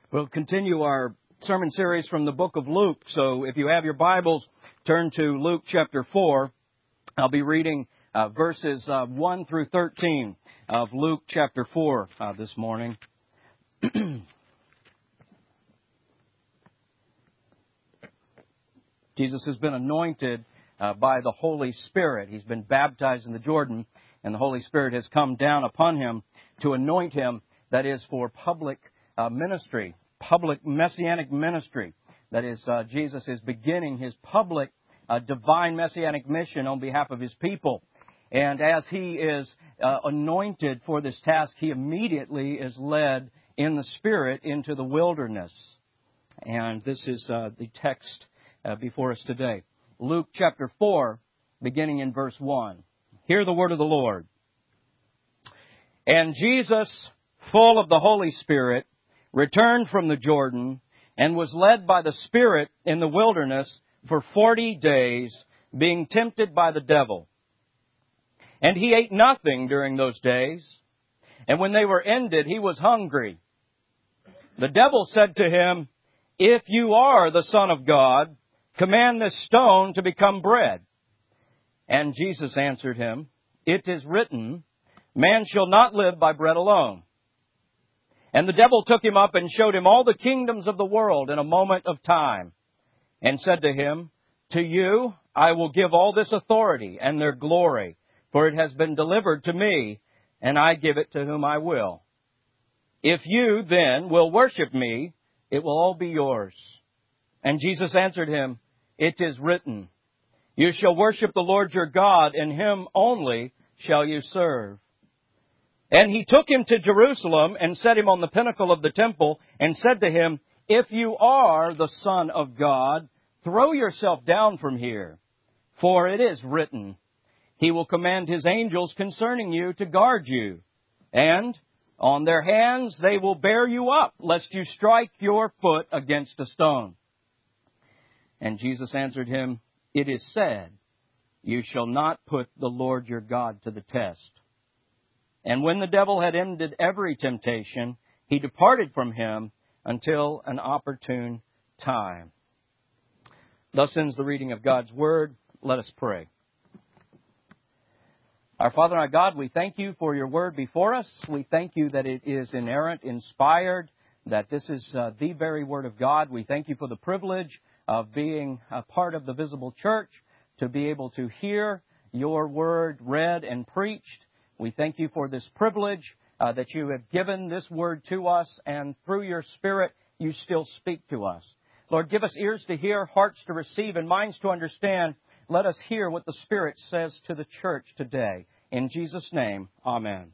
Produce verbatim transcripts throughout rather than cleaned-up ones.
We'll continue our sermon series from the book of Luke. So if you have your Bibles, turn to Luke chapter four. I'll be reading uh, verses uh, one through thirteen of Luke chapter four uh, this morning. Jesus has been anointed uh, by the Holy Spirit. He's been baptized in the Jordan, and the Holy Spirit has come down upon him to anoint him, that is, for public Uh, ministry, public messianic ministry. That is, uh, Jesus is beginning his public uh, divine messianic mission on behalf of his people. And as he is uh, anointed for this task, he immediately is led in the Spirit into the wilderness. And this is uh, the text uh, before us today. Luke chapter four, beginning in verse one. Hear the word of the Lord. And Jesus, full of the Holy Spirit, returned from the Jordan and was led by the Spirit in the wilderness for forty days, being tempted by the devil. And he ate nothing during those days. And when they were ended, he was hungry. The devil said to him, "If you are the Son of God, command this stone to become bread." And Jesus answered him, "It is written, man shall not live by bread alone." And the devil took him up and showed him all the kingdoms of the world in a moment of time, and said to him, "To you I will give all this authority and their glory, for it has been delivered to me, and I give it to whom I will. If you then will worship me, it will all be yours." And Jesus answered him, "It is written, you shall worship the Lord your God, and him only shall you serve." And he took him to Jerusalem and set him on the pinnacle of the temple and said to him, "If you are the Son of God, throw yourself down from here. For it is written, he will command his angels concerning you to guard you. And on their hands they will bear you up, lest you strike your foot against a stone." And Jesus answered him, "It is said, you shall not put the Lord your God to the test." And when the devil had ended every temptation, he departed from him until an opportune time. Thus ends the reading of God's Word. Let us pray. Our Father and our God, we thank you for your Word before us. We thank you that it is inerrant, inspired, that this is uh, the very Word of God. We thank you for the privilege of being a part of the visible church, to be able to hear your Word read and preached. We thank you for this privilege uh, that you have given this word to us, and through your Spirit, you still speak to us. Lord, give us ears to hear, hearts to receive, and minds to understand. Let us hear what the Spirit says to the church today. In Jesus' name, amen.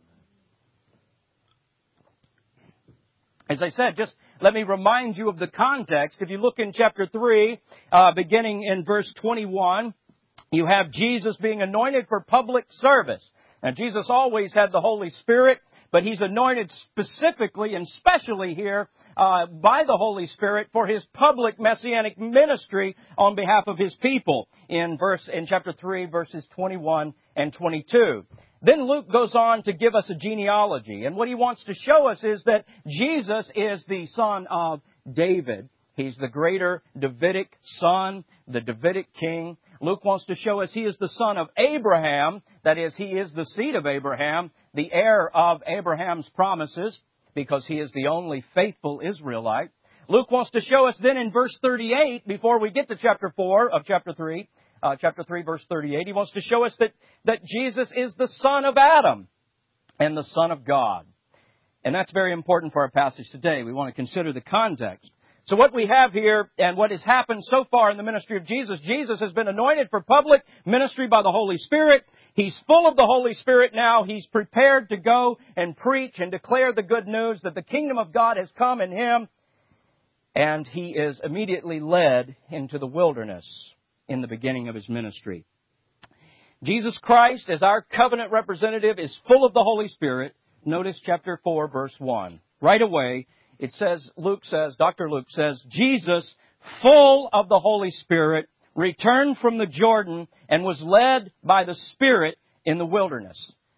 As I said, just let me remind you of the context. If you look in chapter three, uh, beginning in verse twenty-one, you have Jesus being anointed for public service. Now, Jesus always had the Holy Spirit, but he's anointed specifically and specially here uh, by the Holy Spirit for his public messianic ministry on behalf of his people in verse in chapter three, verses twenty-one and twenty-two. Then Luke goes on to give us a genealogy, and what he wants to show us is that Jesus is the son of David. He's the greater Davidic son, the Davidic king. Luke wants to show us he is the son of Abraham. That is, he is the seed of Abraham, the heir of Abraham's promises, because he is the only faithful Israelite. Luke wants to show us then in verse thirty-eight, before we get to chapter four of chapter three, uh, chapter three, verse thirty-eight, he wants to show us that, that Jesus is the son of Adam and the son of God. And that's very important for our passage today. We want to consider the context. So what we have here and what has happened so far in the ministry of Jesus, Jesus has been anointed for public ministry by the Holy Spirit. He's full of the Holy Spirit now. He's prepared to go and preach and declare the good news that the kingdom of God has come in him. And he is immediately led into the wilderness in the beginning of his ministry. Jesus Christ, as our covenant representative, is full of the Holy Spirit. Notice chapter four, verse one. Right away, it says, Luke says, Doctor Luke says, Jesus, full of the Holy Spirit, returned from the Jordan and was led by the Spirit in the wilderness.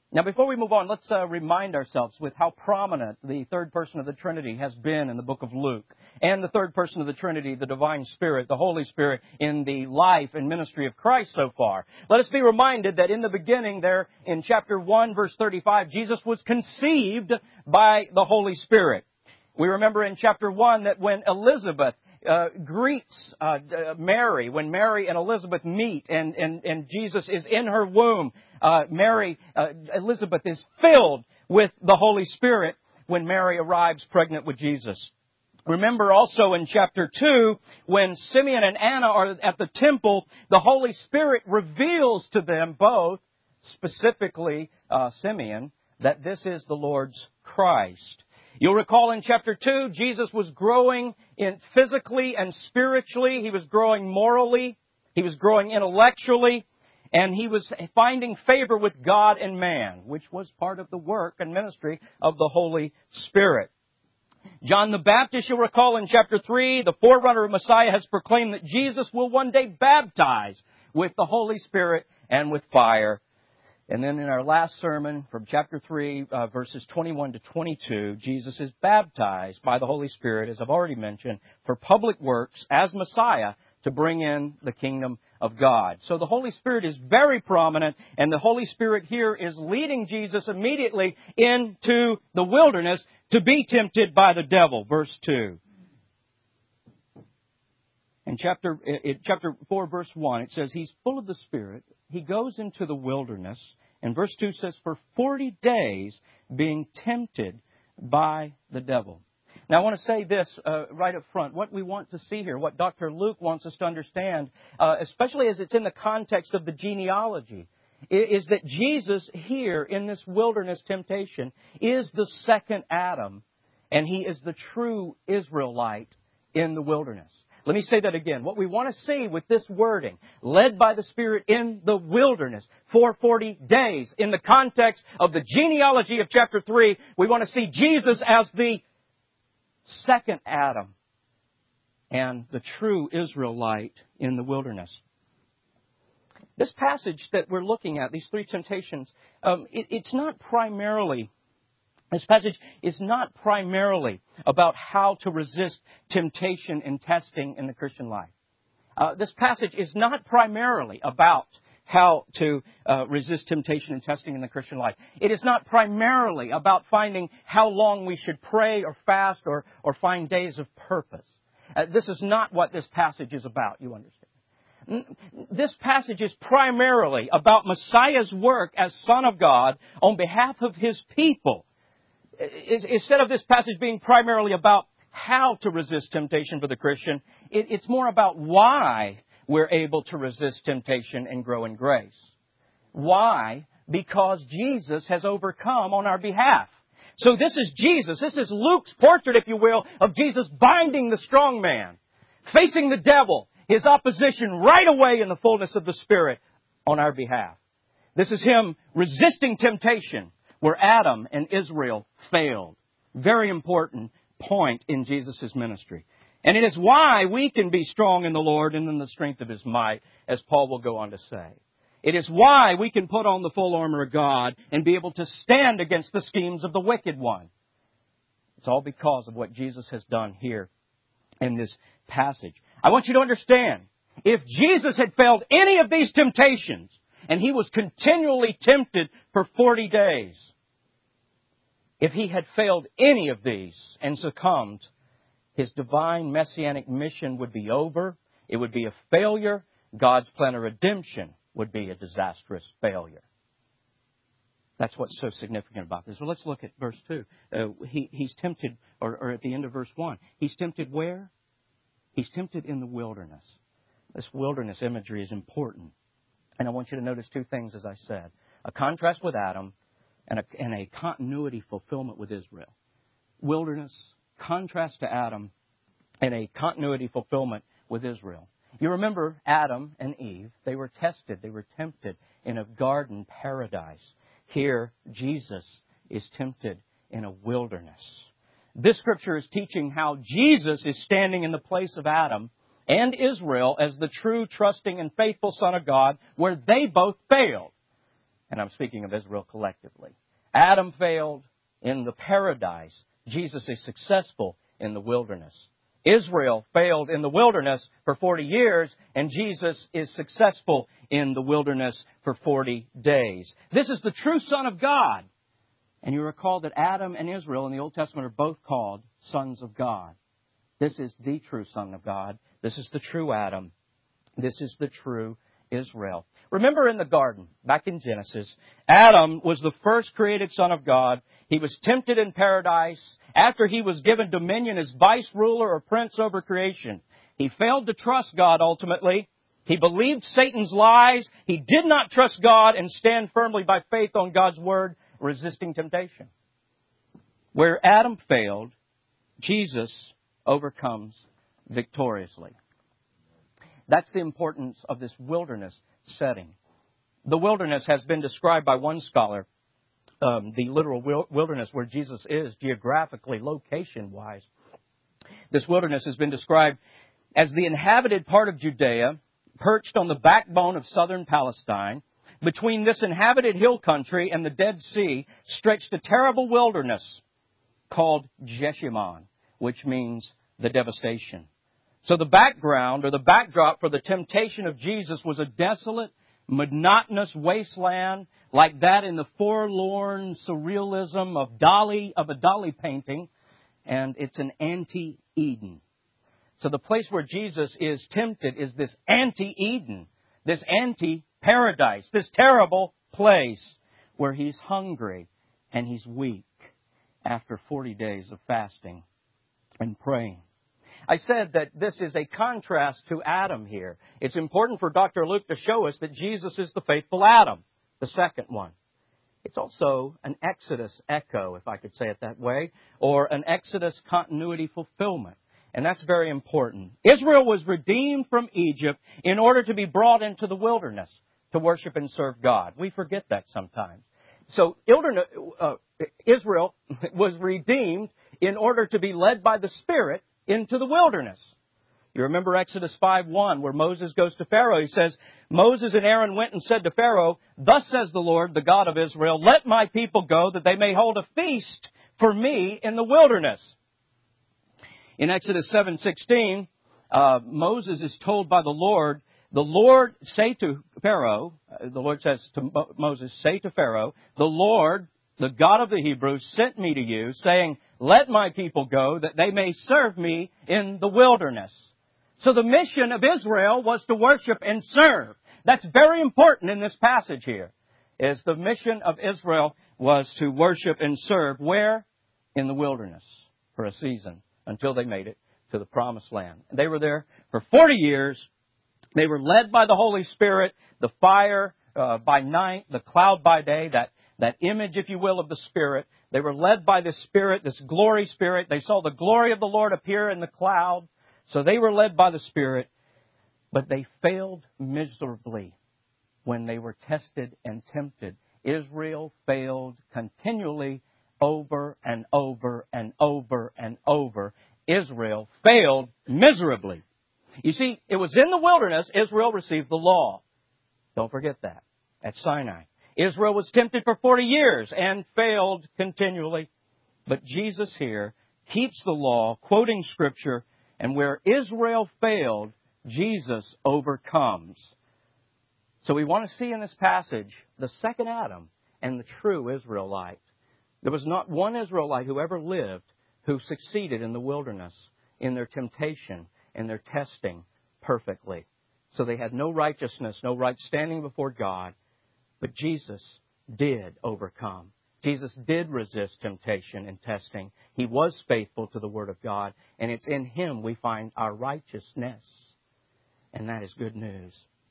Now, before we move on, let's uh, remind ourselves with how prominent the third person of the Trinity has been in the book of Luke, and the third person of the Trinity, the Divine Spirit, the Holy Spirit, in the life and ministry of Christ so far. Let us be reminded that in the beginning there, in chapter one, verse thirty-five, Jesus was conceived by the Holy Spirit. We remember in chapter one that when Elizabeth Uh, greets uh, Mary, when Mary and Elizabeth meet and, and, and Jesus is in her womb, uh, Mary, uh, Elizabeth is filled with the Holy Spirit when Mary arrives pregnant with Jesus. Remember also in chapter two, when Simeon and Anna are at the temple, the Holy Spirit reveals to them both, specifically uh, Simeon, that this is the Lord's Christ. You'll recall in chapter two, Jesus was growing in physically and spiritually. He was growing morally. He was growing intellectually. And he was finding favor with God and man, which was part of the work and ministry of the Holy Spirit. John the Baptist, you'll recall in chapter three, the forerunner of Messiah has proclaimed that Jesus will one day baptize with the Holy Spirit and with fire. And then in our last sermon from chapter three, uh, verses twenty-one to twenty-two, Jesus is baptized by the Holy Spirit, as I've already mentioned, for public works as Messiah to bring in the kingdom of God. So the Holy Spirit is very prominent, and the Holy Spirit here is leading Jesus immediately into the wilderness to be tempted by the devil. Verse two. In chapter, in chapter four, verse one, it says, he's full of the Spirit. He goes into the wilderness. And verse two says, for forty days being tempted by the devil. Now, I want to say this uh, right up front. What we want to see here, what Doctor Luke wants us to understand, uh, especially as it's in the context of the genealogy, is that Jesus here in this wilderness temptation is the second Adam, and he is the true Israelite in the wilderness. Let me say that again. What we want to see with this wording, led by the Spirit in the wilderness for forty days, in the context of the genealogy of chapter three, we want to see Jesus as the second Adam and the true Israelite in the wilderness. This passage that we're looking at, these three temptations, um, it, it's not primarily This passage is not primarily about how to resist temptation and testing in the Christian life. Uh, this passage is not primarily about how to uh, resist temptation and testing in the Christian life. It is not primarily about finding how long we should pray or fast or, or find days of purpose. Uh, this is not what this passage is about, you understand. This passage is primarily about Messiah's work as Son of God on behalf of His people. Instead of this passage being primarily about how to resist temptation for the Christian, it, it's more about why we're able to resist temptation and grow in grace. Why? Because Jesus has overcome on our behalf. So this is Jesus. This is Luke's portrait, if you will, of Jesus binding the strong man, facing the devil, his opposition right away in the fullness of the Spirit on our behalf. This is Him resisting temptation, where Adam and Israel failed. Very important point in Jesus' ministry. And it is why we can be strong in the Lord and in the strength of His might, as Paul will go on to say. It is why we can put on the full armor of God and be able to stand against the schemes of the wicked one. It's all because of what Jesus has done here in this passage. I want you to understand, if Jesus had failed any of these temptations, and He was continually tempted for forty days, if He had failed any of these and succumbed, His divine messianic mission would be over. It would be a failure. God's plan of redemption would be a disastrous failure. That's what's so significant about this. Well, let's look at verse two. Uh, he, he's tempted, or, or at the end of verse one, He's tempted where? He's tempted in the wilderness. This wilderness imagery is important. And I want you to notice two things, as I said. A contrast with Adam, And a, and a continuity fulfillment with Israel. Wilderness, contrast to Adam, and a continuity fulfillment with Israel. You remember Adam and Eve, they were tested, they were tempted in a garden paradise. Here, Jesus is tempted in a wilderness. This scripture is teaching how Jesus is standing in the place of Adam and Israel as the true, trusting, and faithful Son of God, where they both failed. And I'm speaking of Israel collectively. Adam failed in the paradise. Jesus is successful in the wilderness. Israel failed in the wilderness for forty years, and Jesus is successful in the wilderness for forty days. This is the true Son of God. And you recall that Adam and Israel in the Old Testament are both called sons of God. This is the true Son of God. This is the true Adam. This is the true Israel. Remember in the garden, back in Genesis, Adam was the first created son of God. He was tempted in paradise after he was given dominion as vice ruler or prince over creation. He failed to trust God ultimately. He believed Satan's lies. He did not trust God and stand firmly by faith on God's word, resisting temptation. Where Adam failed, Jesus overcomes victoriously. That's the importance of this wilderness setting. The wilderness has been described by one scholar, um, the literal wilderness where Jesus is geographically, location-wise. This wilderness has been described as the inhabited part of Judea, perched on the backbone of southern Palestine. Between this inhabited hill country and the Dead Sea stretched a terrible wilderness called Jeshimon, which means the devastation. So the background or the backdrop for the temptation of Jesus was a desolate, monotonous wasteland like that in the forlorn surrealism of Dali, of a Dali painting. And it's an anti-Eden. So the place where Jesus is tempted is this anti-Eden, this anti-paradise, this terrible place where he's hungry and he's weak after forty days of fasting and praying. I said that this is a contrast to Adam here. It's important for Doctor Luke to show us that Jesus is the faithful Adam, the second one. It's also an Exodus echo, if I could say it that way, or an Exodus continuity fulfillment. And that's very important. Israel was redeemed from Egypt in order to be brought into the wilderness to worship and serve God. We forget that sometimes. So Israel was redeemed in order to be led by the Spirit into the wilderness. You remember Exodus five one, where Moses goes to Pharaoh. He says, Moses and Aaron went and said to Pharaoh, "Thus says the Lord, the God of Israel, let my people go, that they may hold a feast for me in the wilderness." In Exodus seven sixteen, uh, Moses is told by the Lord, the Lord say to Pharaoh, uh, the Lord says to Mo- Moses, say to Pharaoh, "The Lord, the God of the Hebrews, sent me to you, saying, let my people go, that they may serve me in the wilderness." So the mission of Israel was to worship and serve. That's very important in this passage here, is the mission of Israel was to worship and serve. Where? In the wilderness for a season, until they made it to the promised land. They were there for forty years. They were led by the Holy Spirit, the fire uh, by night, the cloud by day, that, that image, if you will, of the Spirit. They were led by this Spirit, this glory Spirit. They saw the glory of the Lord appear in the cloud. So they were led by the Spirit. But they failed miserably when they were tested and tempted. Israel failed continually over and over and over and over. Israel failed miserably. You see, it was in the wilderness Israel received the law. Don't forget that. At Sinai. Israel was tempted for forty years and failed continually. But Jesus here keeps the law, quoting Scripture, and where Israel failed, Jesus overcomes. So we want to see in this passage the second Adam and the true Israelite. There was not one Israelite who ever lived who succeeded in the wilderness, in their temptation, in their testing perfectly. So they had no righteousness, no right standing before God. But Jesus did overcome. Jesus did resist temptation and testing. He was faithful to the Word of God. And it's in Him we find our righteousness. And that is good news.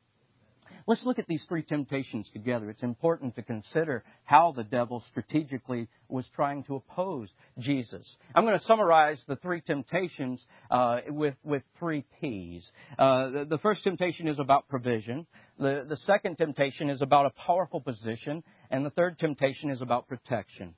Let's look at these three temptations together. It's important to consider how the devil strategically was trying to oppose Jesus. I'm going to summarize the three temptations uh, with, with three P's. Uh, the, the first temptation is about provision. The, the second temptation is about a powerful position. And the third temptation is about protection.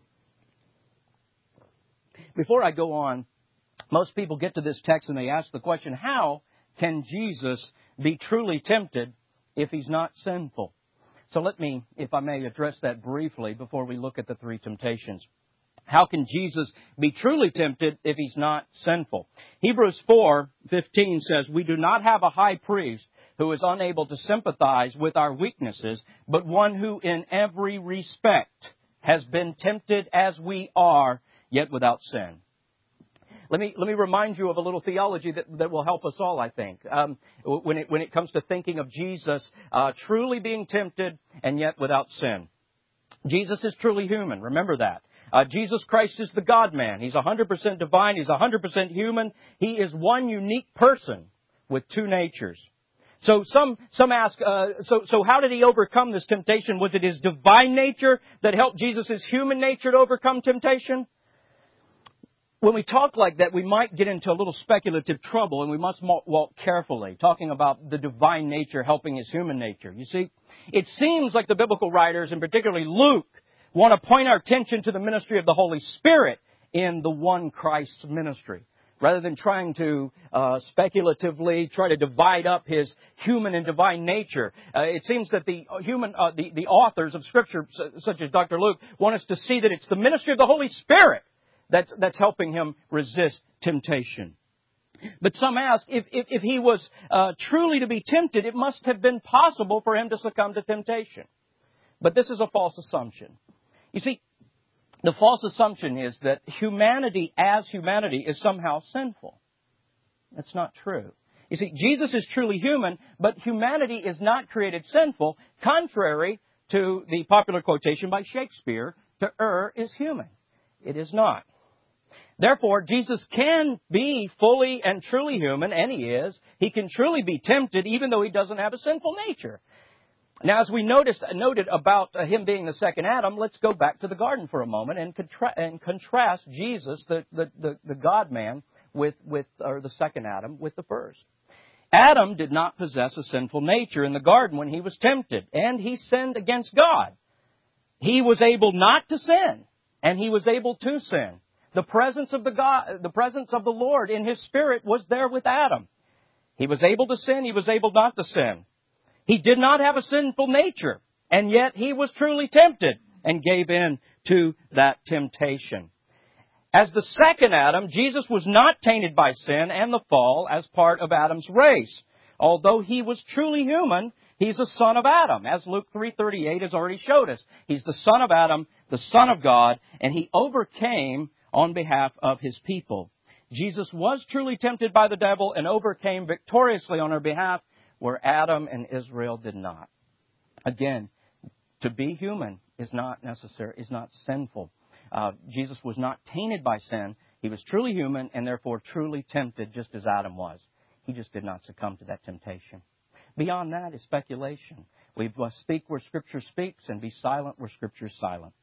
Before I go on, most people get to this text and they ask the question, how can Jesus be truly tempted if He's not sinful? So let me, if I may, address that briefly before we look at the three temptations. How can Jesus be truly tempted if He's not sinful? Hebrews four fifteen says, "We do not have a high priest who is unable to sympathize with our weaknesses, but one who in every respect has been tempted as we are, yet without sin." Let me, let me remind you of a little theology that, that will help us all, I think. Um, when it, when it comes to thinking of Jesus uh, truly being tempted and yet without sin. Jesus is truly human. Remember that. Uh, Jesus Christ is the God-man. He's one hundred percent divine. He's one hundred percent human. He is one unique person with two natures. So some, some ask, uh, so, so how did He overcome this temptation? Was it His divine nature that helped Jesus' human nature to overcome temptation? When we talk like that, we might get into a little speculative trouble, and we must walk carefully, talking about the divine nature helping His human nature. You see, it seems like the biblical writers, and particularly Luke, want to point our attention to the ministry of the Holy Spirit in the one Christ's ministry, rather than trying to uh, speculatively try to divide up His human and divine nature. Uh, it seems that the human, uh, the, the authors of Scripture, such as Doctor Luke, want us to see that it's the ministry of the Holy Spirit That's, that's helping Him resist temptation. But some ask, if, if, if He was uh, truly to be tempted, it must have been possible for Him to succumb to temptation. But this is a false assumption. You see, the false assumption is that humanity as humanity is somehow sinful. That's not true. You see, Jesus is truly human, but humanity is not created sinful, contrary to the popular quotation by Shakespeare, "To err is human." It is not. Therefore, Jesus can be fully and truly human, and He is. He can truly be tempted, even though He doesn't have a sinful nature. Now, as we noticed, noted about Him being the second Adam, let's go back to the garden for a moment and, contra- and contrast Jesus, the, the, the, the God-man, with, with, or the second Adam, with the first. Adam did not possess a sinful nature in the garden when he was tempted, and he sinned against God. He was able not to sin, and he was able to sin. The presence of the God, the presence of the Lord in His Spirit was there with Adam. He was able to sin. He was able not to sin. He did not have a sinful nature, and yet He was truly tempted and gave in to that temptation. As the second Adam, Jesus was not tainted by sin and the fall as part of Adam's race. Although He was truly human, He's a son of Adam, as Luke three thirty-eight has already showed us. He's the son of Adam, the Son of God, and He overcame on behalf of His people. Jesus was truly tempted by the devil and overcame victoriously on our behalf, where Adam and Israel did not. Again, to be human is not necessary, is not sinful. Uh, Jesus was not tainted by sin. He was truly human and therefore truly tempted, just as Adam was. He just did not succumb to that temptation. Beyond that is speculation. We must speak where Scripture speaks and be silent where Scripture is silent.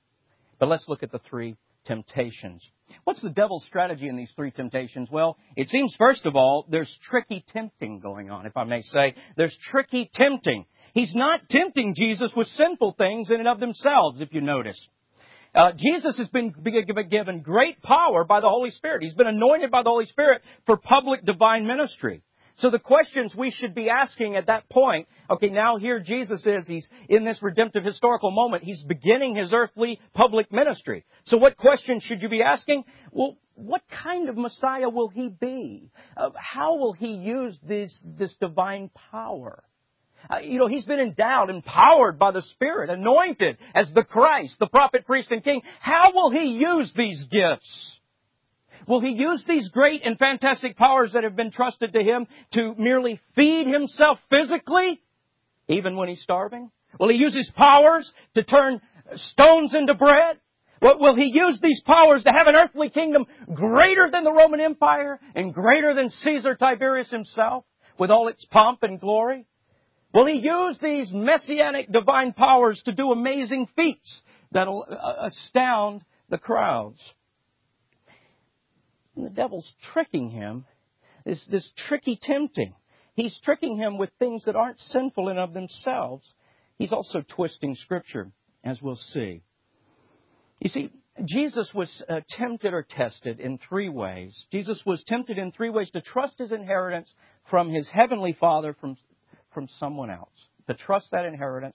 But let's look at the three temptations. What's the devil's strategy in these three temptations? Well, it seems, first of all, there's tricky tempting going on, if I may say. There's tricky tempting. He's not tempting Jesus with sinful things in and of themselves, if you notice. Uh, Jesus has been given great power by the Holy Spirit. He's been anointed by the Holy Spirit for public divine ministry. So the questions we should be asking at that point, okay, now here Jesus is, He's in this redemptive historical moment, He's beginning His earthly public ministry. So what questions should you be asking? Well, what kind of Messiah will He be? Uh, how will He use this, this divine power? Uh, you know, He's been endowed, empowered by the Spirit, anointed as the Christ, the prophet, priest, and king. How will He use these gifts? Will He use these great and fantastic powers that have been trusted to Him to merely feed Himself physically, even when He's starving? Will He use His powers to turn stones into bread? Will He use these powers to have an earthly kingdom greater than the Roman Empire and greater than Caesar Tiberius himself, with all its pomp and glory? Will He use these messianic divine powers to do amazing feats that'll astound the crowds? And the devil's tricking him, this, this tricky tempting. He's tricking him with things that aren't sinful in of themselves. He's also twisting Scripture, as we'll see. You see, Jesus was uh, tempted or tested in three ways. Jesus was tempted in three ways to trust His inheritance from His heavenly Father from, from someone else. To trust that inheritance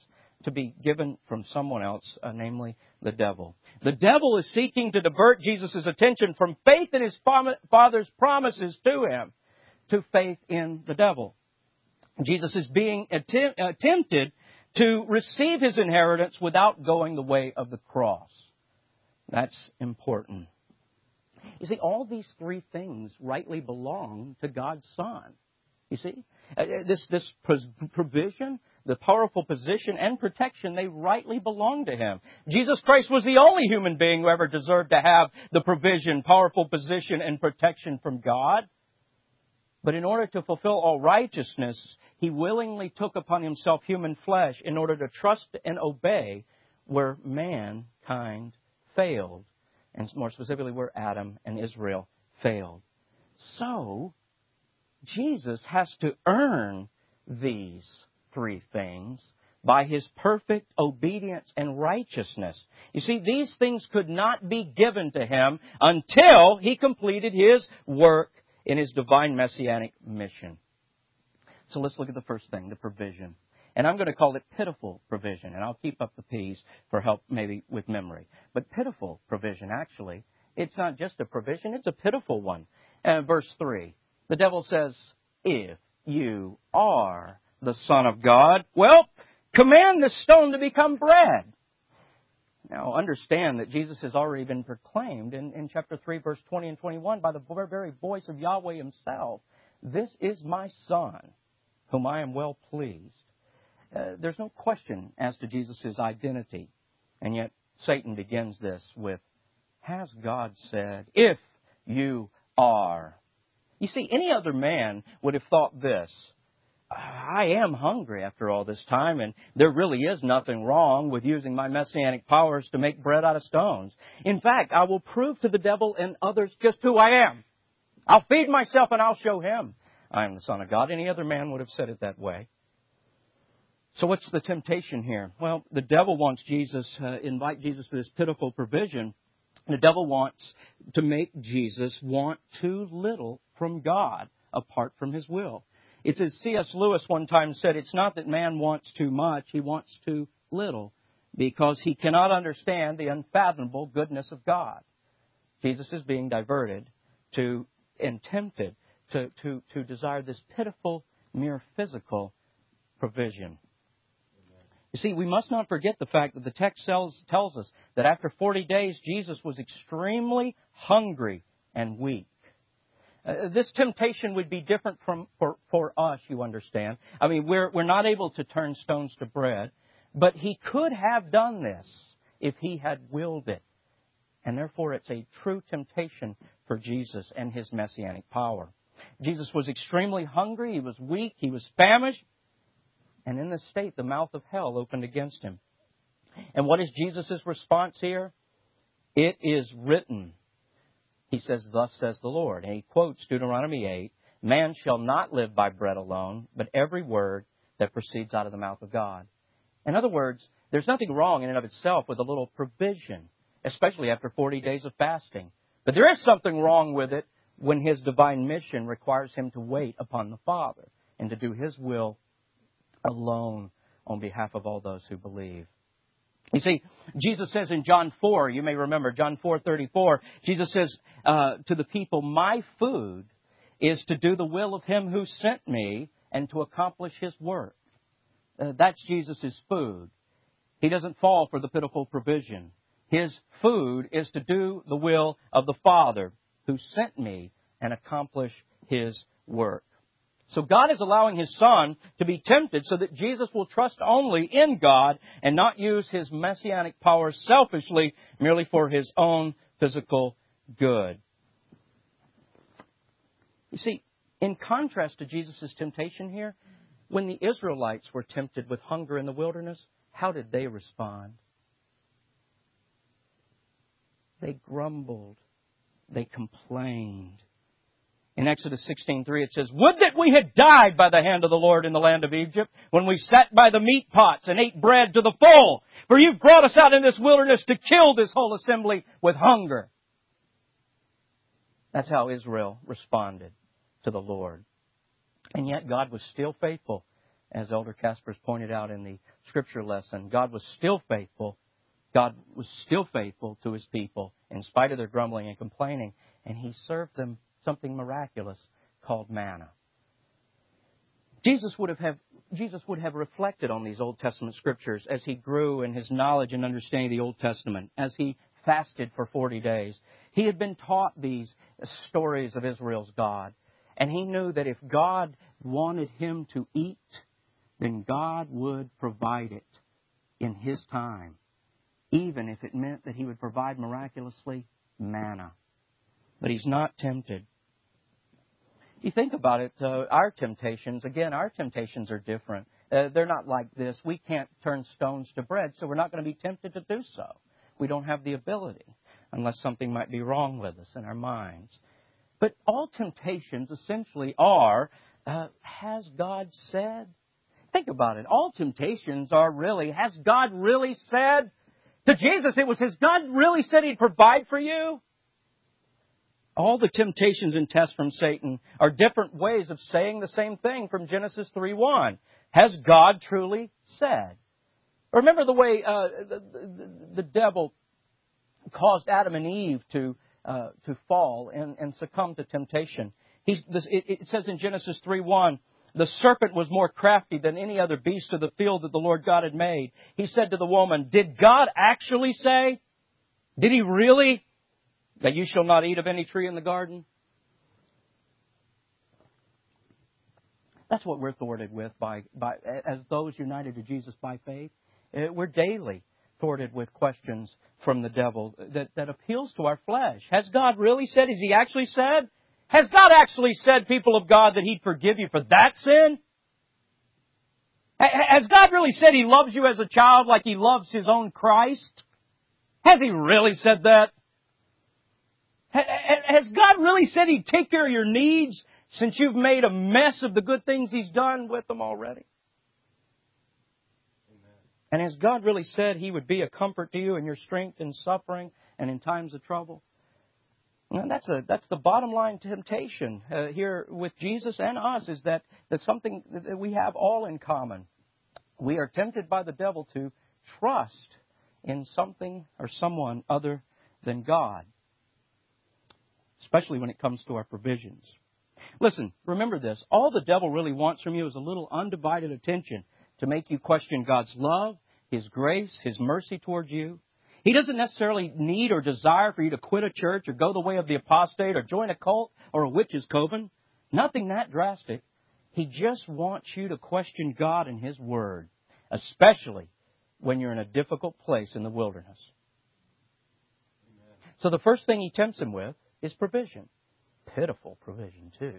to be given from someone else, uh, namely the devil. The devil is seeking to divert Jesus' attention from faith in his Father's promises to him to faith in the devil. Jesus is being attempt, uh, tempted to receive his inheritance without going the way of the cross. That's important. You see, all these three things rightly belong to God's Son. You see, uh, this, this provision, the powerful position and protection, they rightly belong to Him. Jesus Christ was the only human being who ever deserved to have the provision, powerful position, and protection from God. But in order to fulfill all righteousness, He willingly took upon Himself human flesh in order to trust and obey where mankind failed. And more specifically, where Adam and Israel failed. So, Jesus has to earn these three things by His perfect obedience and righteousness. You see, these things could not be given to Him until He completed His work in His divine messianic mission. So let's look at the first thing, the provision. And I'm going to call it pitiful provision. And I'll keep up the P's for help maybe with memory. But pitiful provision, actually, it's not just a provision, it's a pitiful one. And verse three, the devil says, if you are the Son of God, well, command the stone to become bread. Now, understand that Jesus has already been proclaimed in, in chapter three, verse twenty and twenty-one by the very voice of Yahweh Himself. This is my Son, whom I am well pleased. Uh, there's no question as to Jesus' identity. And yet, Satan begins this with, has God said, if you are. You see, any other man would have thought this. I am hungry after all this time, and there really is nothing wrong with using my messianic powers to make bread out of stones. In fact, I will prove to the devil and others just who I am. I'll feed myself and I'll show him I am the Son of God. Any other man would have said it that way. So what's the temptation here? Well, the devil wants Jesus, uh, invite Jesus to this pitiful provision. The devil wants to make Jesus want too little from God apart from His will. It's as C S Lewis one time said, it's not that man wants too much, he wants too little, because he cannot understand the unfathomable goodness of God. Jesus is being diverted to and tempted to, to, to desire this pitiful, mere physical provision. You see, we must not forget the fact that the text tells, tells us that after forty days, Jesus was extremely hungry and weak. Uh, this temptation would be different from for, for us, you understand. I mean, we're, we're not able to turn stones to bread, but He could have done this if He had willed it. And therefore, it's a true temptation for Jesus and His messianic power. Jesus was extremely hungry, He was weak, He was famished. And in this state, the mouth of hell opened against Him. And what is Jesus' response here? It is written. He says, thus says the Lord. And he quotes Deuteronomy eight, man shall not live by bread alone, but every word that proceeds out of the mouth of God. In other words, there's nothing wrong in and of itself with a little provision, especially after forty days of fasting. But there is something wrong with it when His divine mission requires Him to wait upon the Father and to do His will alone on behalf of all those who believe. You see, Jesus says in John four, you may remember, John four thirty-four, Jesus says uh, to the people, my food is to do the will of Him who sent me and to accomplish His work. Uh, that's Jesus' food. He doesn't fall for the pitiful provision. His food is to do the will of the Father who sent me and accomplish His work. So God is allowing His Son to be tempted so that Jesus will trust only in God and not use His messianic power selfishly merely for His own physical good. You see, in contrast to Jesus' temptation here, when the Israelites were tempted with hunger in the wilderness, how did they respond? They grumbled. They complained. In Exodus sixteen three it says, would that we had died by the hand of the Lord in the land of Egypt, when we sat by the meat pots and ate bread to the full. For you've brought us out in this wilderness to kill this whole assembly with hunger. That's how Israel responded to the Lord. And yet God was still faithful As Elder Casper's pointed out in the scripture lesson, God was still faithful. God was still faithful to His people in spite of their grumbling and complaining. And He served them something miraculous called manna. Jesus would have, have Jesus would have reflected on these Old Testament scriptures as He grew in His knowledge and understanding of the Old Testament, as He fasted for forty days. He had been taught these stories of Israel's God. And He knew that if God wanted Him to eat, then God would provide it in His time, even if it meant that He would provide miraculously manna. But He's not tempted. You think about it, uh, our temptations, again, our temptations are different. Uh, they're not like this. We can't turn stones to bread, so we're not going to be tempted to do so. We don't have the ability, unless something might be wrong with us in our minds. But all temptations essentially are, uh, has God said? Think about it. All temptations are really, has God really said? To Jesus, it was, has God really said He'd provide for you? All the temptations and tests from Satan are different ways of saying the same thing from Genesis three one. Has God truly said? Remember the way uh, the, the, the devil caused Adam and Eve to uh, to fall and, and succumb to temptation. He's, this, it, it says in Genesis three one, the serpent was more crafty than any other beast of the field that the Lord God had made. He said to the woman, did God actually say? Did He really? That you shall not eat of any tree in the garden? That's what we're thwarted with by, by as those united to Jesus by faith. We're daily thwarted with questions from the devil that, that appeals to our flesh. Has God really said? Has He actually said? Has God actually said, people of God, that He'd forgive you for that sin? Has God really said He loves you as a child like He loves His own Christ? Has He really said that? Has God really said He'd take care of your needs since you've made a mess of the good things He's done with them already? Amen. And has God really said He would be a comfort to you in your strength in suffering and in times of trouble? And that's a that's the bottom line temptation uh, here with Jesus and us, is that that's something that we have all in common. We are tempted by the devil to trust in something or someone other than God, especially when it comes to our provisions. Listen, remember this. All the devil really wants from you is a little undivided attention to make you question God's love, His grace, His mercy towards you. He doesn't necessarily need or desire for you to quit a church or go the way of the apostate or join a cult or a witch's coven. Nothing that drastic. He just wants you to question God and His Word, especially when you're in a difficult place in the wilderness. Amen. So the first thing he tempts him with is provision. Pitiful provision, too.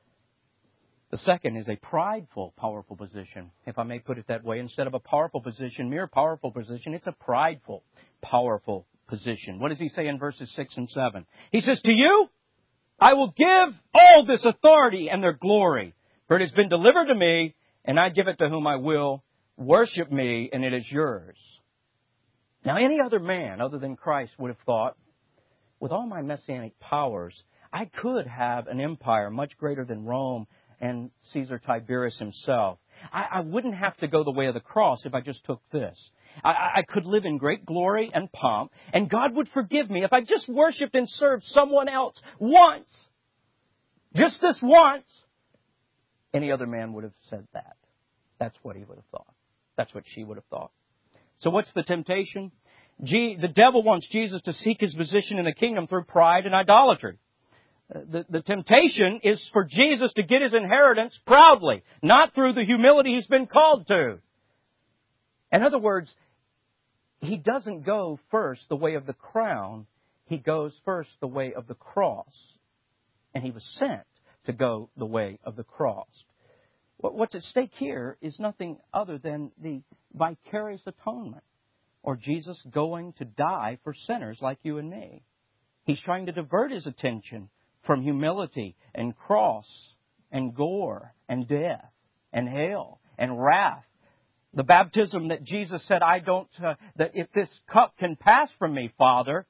The second is a prideful, powerful position, if I may put it that way. Instead of a powerful position, mere powerful position, it's a prideful, powerful position. What does he say in verses six and seven? He says, to you, I will give all this authority and their glory, for it has been delivered to me, and I give it to whom I will. Worship me, and it is yours. Now, any other man other than Christ would have thought, with all my messianic powers, I could have an empire much greater than Rome and Caesar Tiberius himself. I, I wouldn't have to go the way of the cross if I just took this. I, I could live in great glory and pomp, and God would forgive me if I just worshipped and served someone else once. Just this once. Any other man would have said that. That's what he would have thought. That's what she would have thought. So what's the temptation? G- the devil wants Jesus to seek his position in the kingdom through pride and idolatry. The, the temptation is for Jesus to get his inheritance proudly, not through the humility he's been called to. In other words, he doesn't go first the way of the crown. He goes first the way of the cross. And he was sent to go the way of the cross. What's at stake here is nothing other than the vicarious atonement, or Jesus going to die for sinners like you and me. He's trying to divert his attention from humility and cross and gore and death and hell and wrath. The baptism that Jesus said, I don't, uh, that if this cup can pass from me, Father,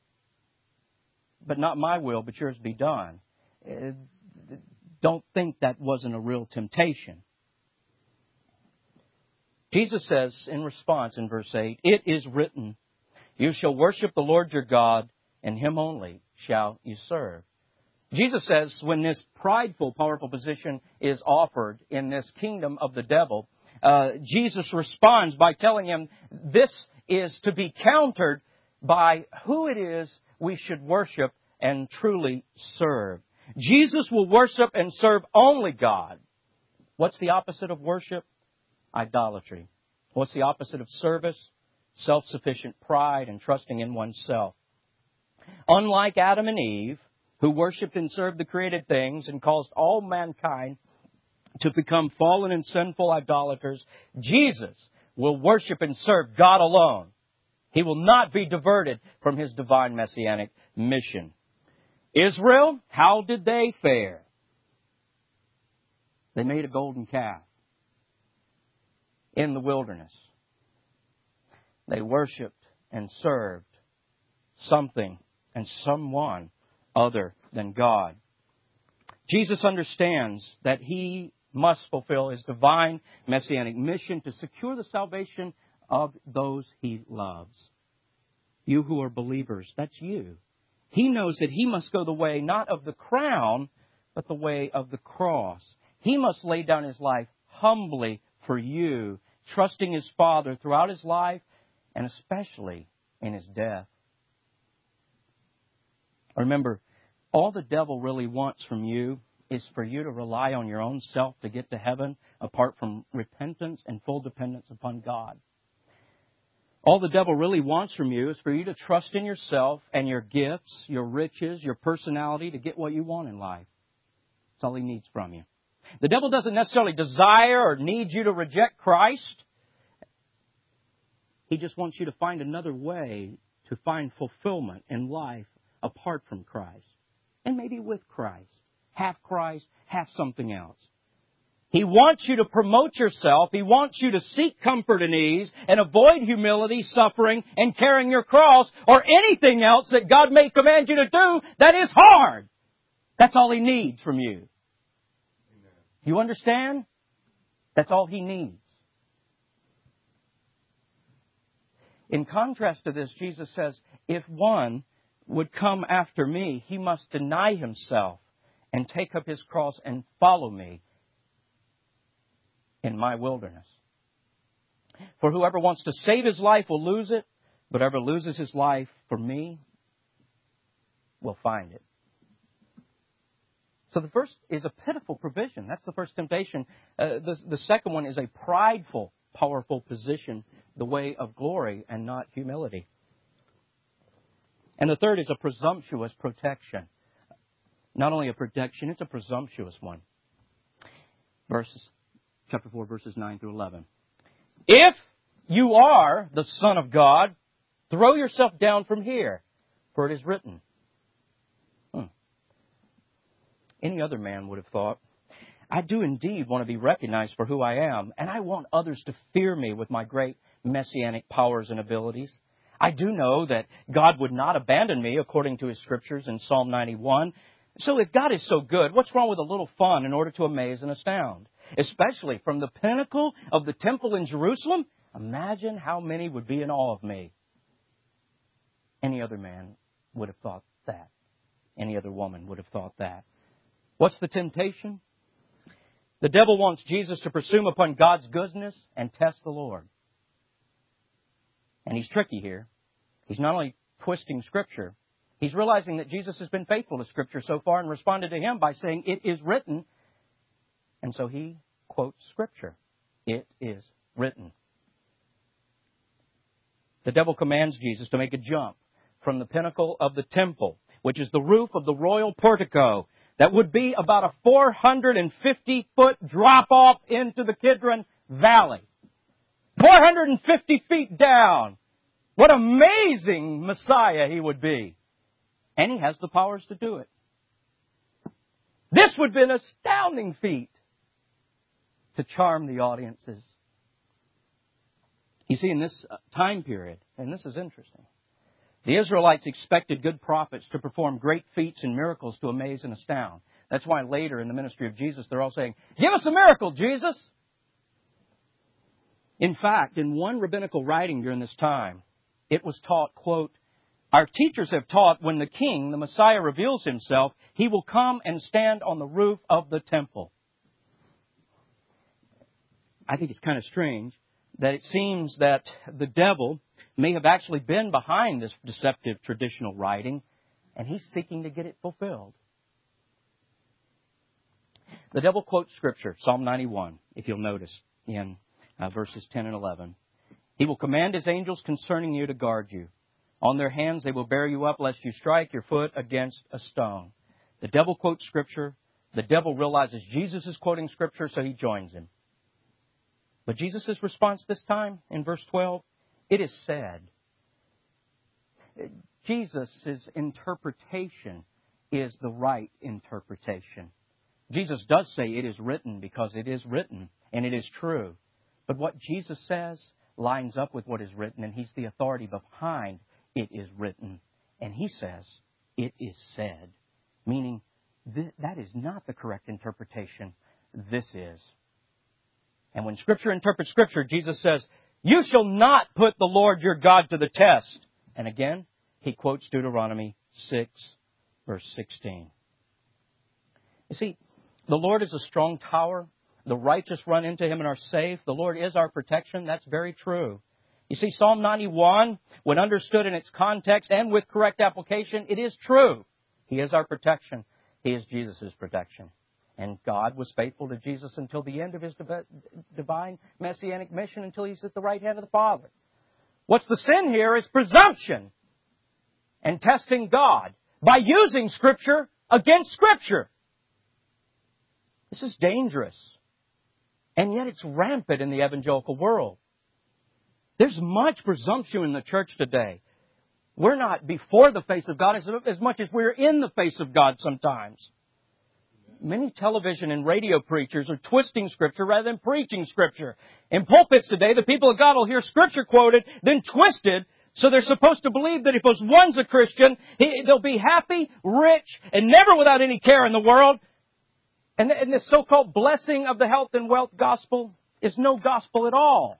but not my will, but yours be done. Uh, don't think that wasn't a real temptation. Jesus says in response in verse eight, "It is written, you shall worship the Lord your God, and Him only shall you serve." Jesus says when this prideful, powerful position is offered in this kingdom of the devil, uh, Jesus responds by telling him this is to be countered by who it is we should worship and truly serve. Jesus will worship and serve only God. What's the opposite of worship? Idolatry. What's the opposite of service? Self-sufficient pride and trusting in oneself. Unlike Adam and Eve, who worshipped and served the created things and caused all mankind to become fallen and sinful idolaters, Jesus will worship and serve God alone. He will not be diverted from His divine messianic mission. Israel, how did they fare? They made a golden calf in the wilderness. They worshipped and served something and someone other than God. Jesus understands that He must fulfill His divine messianic mission to secure the salvation of those He loves. You who are believers, that's you. He knows that He must go the way not of the crown, but the way of the cross. He must lay down His life humbly for you, trusting His Father throughout His life and especially in His death. Remember, all the devil really wants from you is for you to rely on your own self to get to heaven apart from repentance and full dependence upon God. All the devil really wants from you is for you to trust in yourself and your gifts, your riches, your personality to get what you want in life. That's all he needs from you. The devil doesn't necessarily desire or need you to reject Christ. He just wants you to find another way to find fulfillment in life apart from Christ. And maybe with Christ. Half Christ, half something else. He wants you to promote yourself. He wants you to seek comfort and ease and avoid humility, suffering, and carrying your cross or anything else that God may command you to do that is hard. That's all He needs from you. Amen. You understand? That's all He needs. In contrast to this, Jesus says, if one would come after me, he must deny himself and take up his cross and follow me in my wilderness. For whoever wants to save his life will lose it, but whoever loses his life for me will find it. So the first is a pitiful provision. That's the first temptation. Uh, the, the second one is a prideful, powerful position, the way of glory and not humility. And the third is a presumptuous protection. Not only a protection, it's a presumptuous one. Verses, chapter four, verses nine through eleven. If you are the Son of God, throw yourself down from here, for it is written. Hmm. Any other man would have thought, I do indeed want to be recognized for who I am, and I want others to fear me with my great messianic powers and abilities. I do know that God would not abandon me according to His Scriptures in Psalm ninety-one. So if God is so good, what's wrong with a little fun in order to amaze and astound? Especially from the pinnacle of the temple in Jerusalem, imagine how many would be in awe of me. Any other man would have thought that. Any other woman would have thought that. What's the temptation? The devil wants Jesus to presume upon God's goodness and test the Lord. And he's tricky here. He's not only twisting Scripture, he's realizing that Jesus has been faithful to Scripture so far and responded to Him by saying, it is written. And so he quotes Scripture. It is written. The devil commands Jesus to make a jump from the pinnacle of the temple, which is the roof of the royal portico. That would be about a four hundred fifty foot drop off into the Kidron Valley. four hundred fifty feet down. What amazing Messiah He would be. And He has the powers to do it. This would be an astounding feat to charm the audiences. You see, in this time period, and this is interesting, the Israelites expected good prophets to perform great feats and miracles to amaze and astound. That's why later in the ministry of Jesus, they're all saying, give us a miracle, Jesus. In fact, in one rabbinical writing during this time, it was taught, quote, "Our teachers have taught when the king, the Messiah, reveals himself, he will come and stand on the roof of the temple." I think it's kind of strange that it seems that the devil may have actually been behind this deceptive traditional writing, and he's seeking to get it fulfilled. The devil quotes Scripture, Psalm ninety-one, if you'll notice, in uh, verses ten and eleven. "He will command His angels concerning you to guard you. On their hands they will bear you up, lest you strike your foot against a stone." The devil quotes Scripture. The devil realizes Jesus is quoting Scripture, so he joins him. But Jesus' response this time, in verse twelve, "It is said." Jesus' interpretation is the right interpretation. Jesus does say it is written because it is written and it is true. But what Jesus says lines up with what is written, and He's the authority behind it is written. And He says it is said, meaning th- that is not the correct interpretation. This is. And when Scripture interprets Scripture, Jesus says, "You shall not put the Lord your God to the test." And again, He quotes Deuteronomy six, verse sixteen. You see, the Lord is a strong tower. The righteous run into Him and are safe. The Lord is our protection. That's very true. You see, Psalm ninety-one, when understood in its context and with correct application, it is true. He is our protection. He is Jesus' protection. And God was faithful to Jesus until the end of His divine messianic mission, until He's at the right hand of the Father. What's the sin here is presumption and testing God by using Scripture against Scripture. This is dangerous. And yet it's rampant in the evangelical world. There's much presumption in the church today. We're not before the face of God as, as much as we're in the face of God sometimes. Many television and radio preachers are twisting Scripture rather than preaching Scripture. In pulpits today, the people of God will hear Scripture quoted, then twisted, so they're supposed to believe that if one's a Christian, he, they'll be happy, rich, and never without any care in the world. And, and this so-called blessing of the health and wealth gospel is no gospel at all.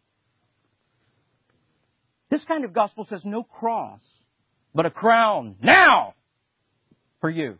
This kind of gospel says no cross, but a crown now for you.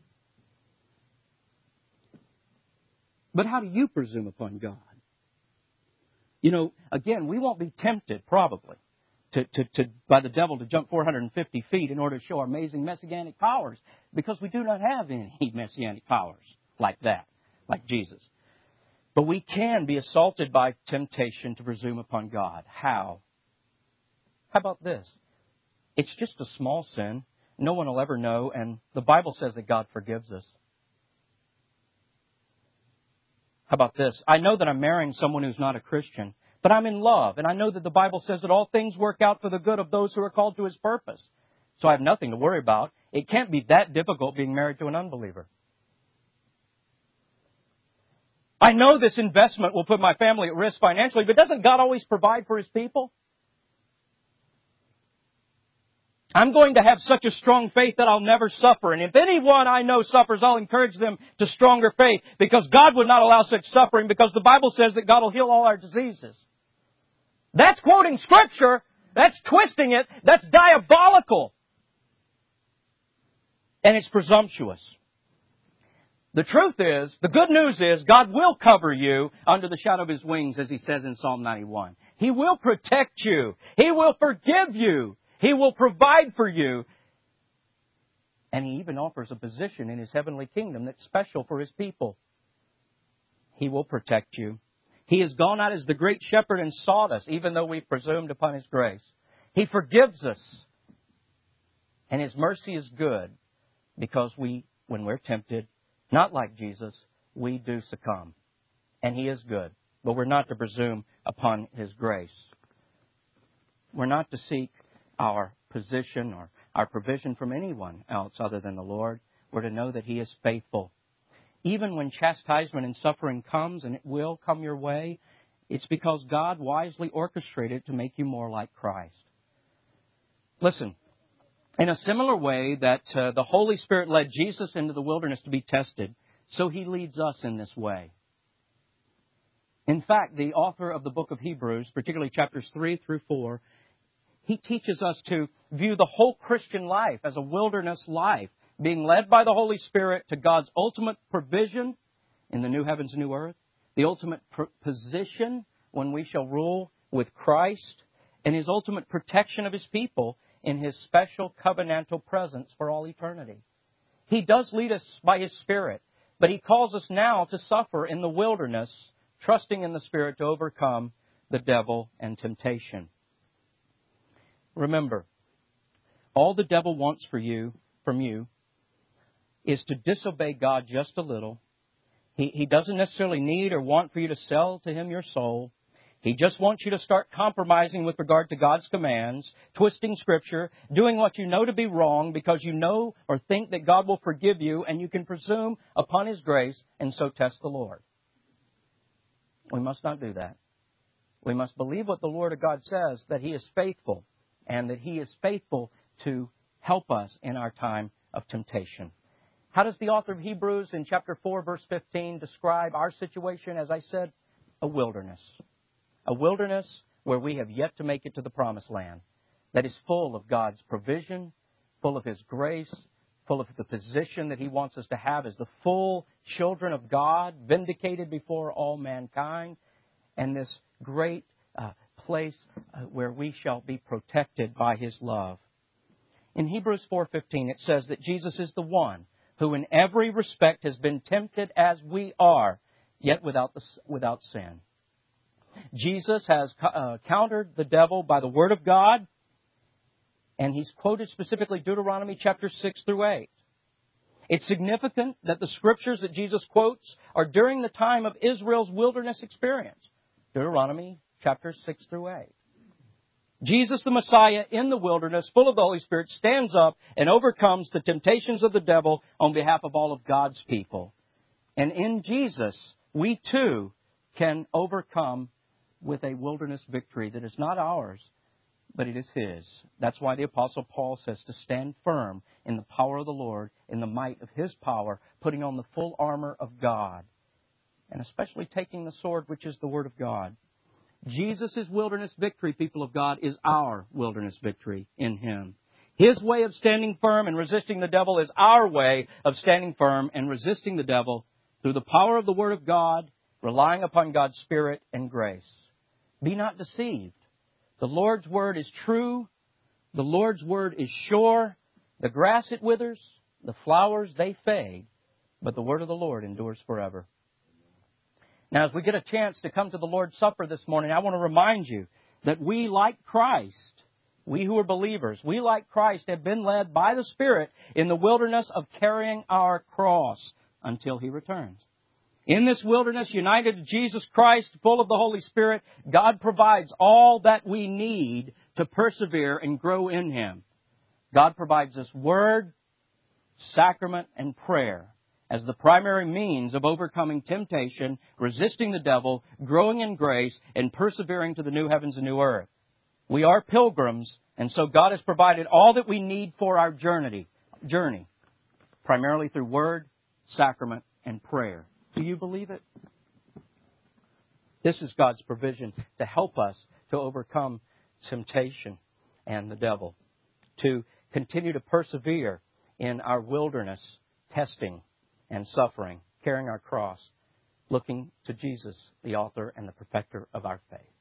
But how do you presume upon God? You know, again, we won't be tempted, probably, to, to, to by the devil to jump four hundred fifty feet in order to show our amazing messianic powers, because we do not have any messianic powers like that, like Jesus. But we can be assaulted by temptation to presume upon God. How? How about this? It's just a small sin. No one will ever know, and the Bible says that God forgives us. How about this? I know that I'm marrying someone who's not a Christian, but I'm in love, and I know that the Bible says that all things work out for the good of those who are called to His purpose. So I have nothing to worry about. It can't be that difficult being married to an unbeliever. I know this investment will put my family at risk financially, but doesn't God always provide for His people? I'm going to have such a strong faith that I'll never suffer. And if anyone I know suffers, I'll encourage them to stronger faith, because God would not allow such suffering, because the Bible says that God will heal all our diseases. That's quoting Scripture. That's twisting it. That's diabolical. And it's presumptuous. The truth is, the good news is, God will cover you under the shadow of His wings, as He says in Psalm ninety-one. He will protect you. He will forgive you. He will provide for you. And He even offers a position in His heavenly kingdom that's special for His people. He will protect you. He has gone out as the great shepherd and sought us, even though we've presumed upon His grace. He forgives us. And His mercy is good, because we, when we're tempted, not like Jesus, we do succumb. And He is good. But we're not to presume upon His grace. We're not to seek our position or our provision from anyone else other than the Lord. We're to know that He is faithful. Even when chastisement and suffering comes, and it will come your way, it's because God wisely orchestrated it to make you more like Christ. Listen, in a similar way that uh, the Holy Spirit led Jesus into the wilderness to be tested, so He leads us in this way. In fact, the author of the book of Hebrews, particularly chapters three through four, he teaches us to view the whole Christian life as a wilderness life, being led by the Holy Spirit to God's ultimate provision in the new heavens and new earth, the ultimate pr- position when we shall rule with Christ, and His ultimate protection of His people in His special covenantal presence for all eternity. He does lead us by His Spirit, but He calls us now to suffer in the wilderness, trusting in the Spirit to overcome the devil and temptation. Remember, all the devil wants for you, from you, is to disobey God just a little. He, he doesn't necessarily need or want for you to sell to him your soul. He just wants you to start compromising with regard to God's commands, twisting Scripture, doing what you know to be wrong because you know or think that God will forgive you and you can presume upon His grace and so test the Lord. We must not do that. We must believe what the Word of God says, that He is faithful and that He is faithful to help us in our time of temptation. How does the author of Hebrews in chapter four, verse fifteen describe our situation? As I said, a wilderness. A wilderness where we have yet to make it to the promised land. That is full of God's provision, full of His grace, full of the position that He wants us to have as the full children of God, vindicated before all mankind, and this great uh, place uh, where we shall be protected by His love. In Hebrews four fifteen, it says that Jesus is the one who in every respect has been tempted as we are, yet without the, without sin. Jesus has uh, countered the devil by the Word of God, and He's quoted specifically Deuteronomy chapter six through eight. It's significant that the Scriptures that Jesus quotes are during the time of Israel's wilderness experience. Deuteronomy chapter six through eight. Jesus the Messiah in the wilderness, full of the Holy Spirit, stands up and overcomes the temptations of the devil on behalf of all of God's people. And in Jesus, we too can overcome with a wilderness victory that is not ours, but it is His. That's why the Apostle Paul says to stand firm in the power of the Lord, in the might of His power, putting on the full armor of God, and especially taking the sword, which is the Word of God. Jesus' wilderness victory, people of God, is our wilderness victory in Him. His way of standing firm and resisting the devil is our way of standing firm and resisting the devil through the power of the Word of God, relying upon God's Spirit and grace. Be not deceived. The Lord's Word is true. The Lord's Word is sure. The grass it withers, the flowers they fade, but the Word of the Lord endures forever. Now, as we get a chance to come to the Lord's Supper this morning, I want to remind you that we, like Christ, we who are believers, we, like Christ, have been led by the Spirit in the wilderness of carrying our cross until He returns. In this wilderness, united to Jesus Christ, full of the Holy Spirit, God provides all that we need to persevere and grow in Him. God provides us Word, sacrament, and prayer as the primary means of overcoming temptation, resisting the devil, growing in grace, and persevering to the new heavens and new earth. We are pilgrims, and so God has provided all that we need for our journey, journey, primarily through Word, sacrament, and prayer. Do you believe it? This is God's provision to help us to overcome temptation and the devil, to continue to persevere in our wilderness, testing and suffering, carrying our cross, looking to Jesus, the author and the perfecter of our faith.